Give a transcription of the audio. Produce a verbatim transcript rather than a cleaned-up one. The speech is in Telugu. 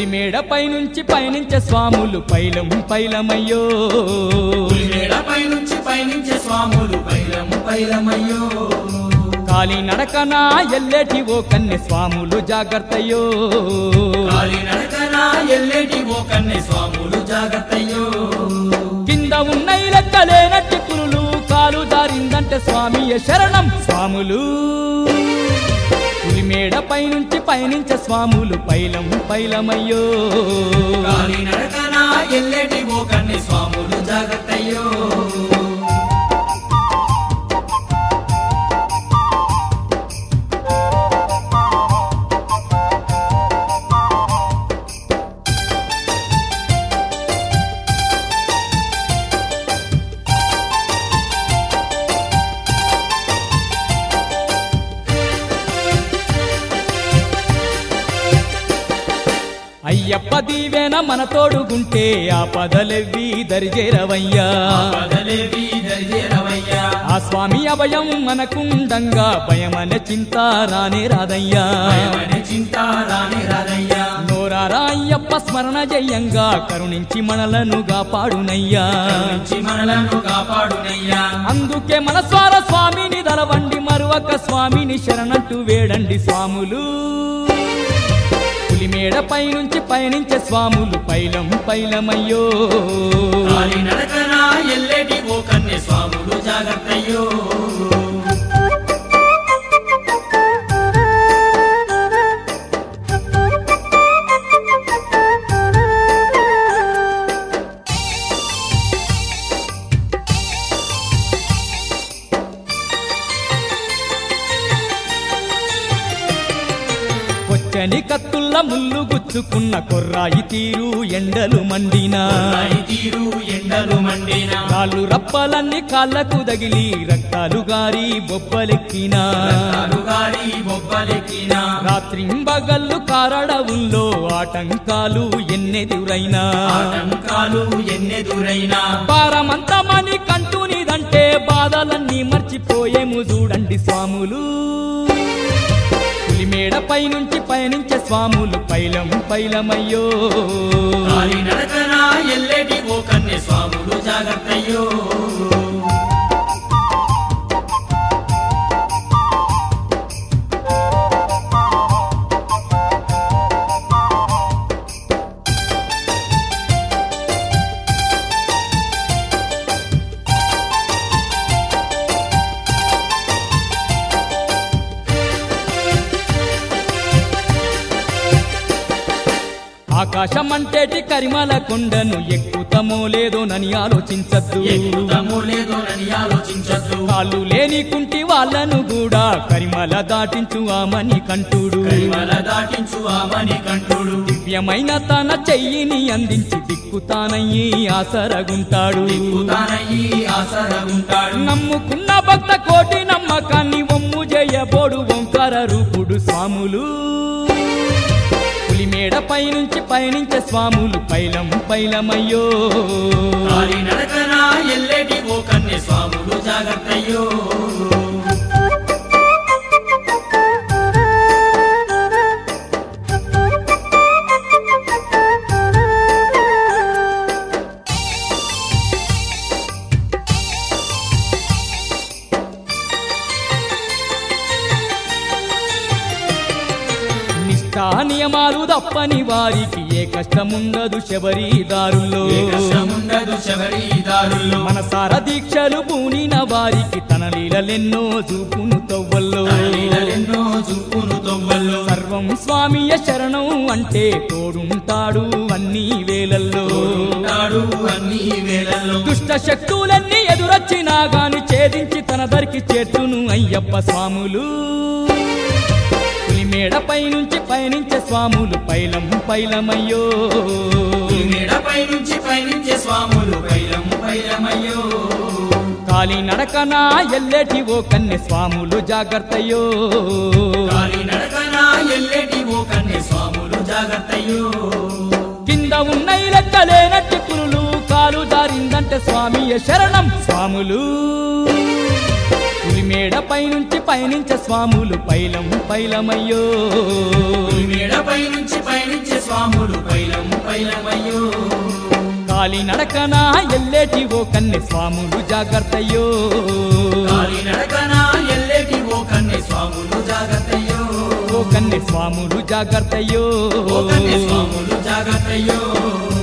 పులిమేడపై నుంచి పయనించే స్వాములు పైలం పైలమయ్యో పులిమేడపై నుంచి పయనించే స్వాములు పైలం పైలమయ్యో కాలి నడకనా ఎల్లేటి ఓ కన్నె స్వాములు జాగ్రత్తయ్యో కాలి నడకనా ఎల్లేటి ఓ కన్నె స్వాములు జాగ్రత్తయ్యో కింద ఉన్నై లెక్కలేనట్టి పులులు కాలు జారిందంటే స్వామియ శరణం స్వాములు పులిమేడపై నుంచి పయనించే స్వాములు పైలం పైలమయ్యో కాలి నడకనా ఎల్లేటి ఓ కన్నె స్వాములు జాగ్రత్తయ్యో అయ్యప్ప దీవెన మన తోడుగుంటే ఆ పదలెవ్వి దరిజేరవయ్యా పదలేవి దరిజేరవయ్యా ఆ స్వామి అభయం మనకుండంగా భయమనే చింత రానే రాదయ్యా భయమనే చింత రానే రాదయ్యా నోరారా అయ్యప్ప స్మరణ జయంగా కరుణించి మనలను కాపాడునయ్యా కరుణించి మనలను కాపాడునయ్యా అందుకే మన స్వార స్వామిని దలవండి మరువక స్వామిని శరణంటూ వేడండి స్వాములు పులిమేడపై నుంచి పయనించే స్వాములు పైలం పైలమయ్యో కాలి నడకనా ఎల్లేటి ఓ కన్నె స్వాములు జాగ్రత్తయ్యో కొచ్చని కత్తుల్ల ముళ్ళు గుచ్చుకున్న కొర్రాయి తీరు ఎండలు మండినా రాయి తీరు ఎండలు మండినా కాళ్ళు రప్పలన్నీ కాళ్ళకు తగిలి రక్తాలు గారి బొబ్బలెక్కినా రక్తాలు గారి బొబ్బలెక్కినా రాత్రింబగళ్ళు కారడవుల్లో ఆటంకాలు ఎన్నెదురైనా ఆటంకాలు ఎన్నెదురైనా భారమంతమని కంటూనిదంటే బాధలన్నీ మర్చిపోయేము చూడండి స్వాములు పులిమేడపై నుంచి పయనించే స్వాములు పైలం పైలమయ్యో కాలి నడకనా ఎల్లేటి ఓ కన్నె స్వాములు జాగ్రత్తయ్యో ఆకాశమంటేటి కరిమల కొండను ఎక్కుతమో లేదో నని ఆలోచించద్దు ఎక్కుతామో లేదోనని ఆలోచించద్దు కాళ్ళు లేని కుంటి వాళ్ళను కూడా కరిమల దాటించు ఆమని కంటుడు కరిమల దాటించు ఆమని కంటుడు దివ్యమైన తన చెయ్యిని అందించి దిక్కుతానయ్యి ఆసరగుంటాడు దిక్కుతానయ్యి ఆసరగుంటాడు నమ్ముకున్న భక్త కోటి నమ్మకాన్ని ఒమ్ము చేయబోడు ఓంకార రూపుడు స్వాములు పులిమేడపై నుంచి పయనించే స్వాములు పైలం పైలమయ్యో కాలి నడకనా ఎల్లేటి ఓ కన్నె స్వాములు జాగ్రత్తయ్యో నియమాలు తప్పని వారికి ఏ కష్టముండదు శబరిదారుల్లో ఏ కష్టముండదు శబరిదారుల్లో మనసార దీక్షలు పూనిన వారికి తన లీలలెన్నో చూపును తొవ్వల్లో లీలలెన్నో చూపును తొవ్వల్లో సర్వం స్వామియ శరణం అంటే తోడుంటాడు అన్ని వేళల్లో తోడుంటాడు అన్ని వేళల్లో దుష్ట శక్తులన్నీ ఎదురొచ్చినా గాని ఛేదించి తన దరికి చేర్చును అయ్యప్ప స్వాములు పులిమేడపై నుంచి పయనించే స్వాములు పైలం పైలమయ్యో పులిమేడపై నుంచి పయనించే స్వాములు పైలం పైలమయ్యో కాలి నడకనా ఎల్లేటి ఓ కన్నె స్వాములు జాగ్రత్తయ్యో కాలి నడకనా ఎల్లేటి ఓ కన్నె స్వాములు జాగ్రత్తయ్యో కింద ఉన్నై లెక్కలేనట్టి పులులు కాలు జారిందంటే స్వామియ శరణం స్వాములు పులిమేడపై నుంచి పయనించే స్వాములు పైలం పైలమయ్యో మేడపై నుంచి పయనించే స్వాములు పైలం పైలమయ్యో కాలి నడకన ఎల్లేటి ఓ కన్నె స్వాములు జాగ్రత్తయ్యో కాలి నడకన ఎల్లేటి ఓ కన్నె స్వాములు జాగ్రత్తయ్యో ఓ కన్నె స్వాములు జాగ్రత్తయ్యో ఓ కన్నె స్వాములు జాగ్రత్తయ్యో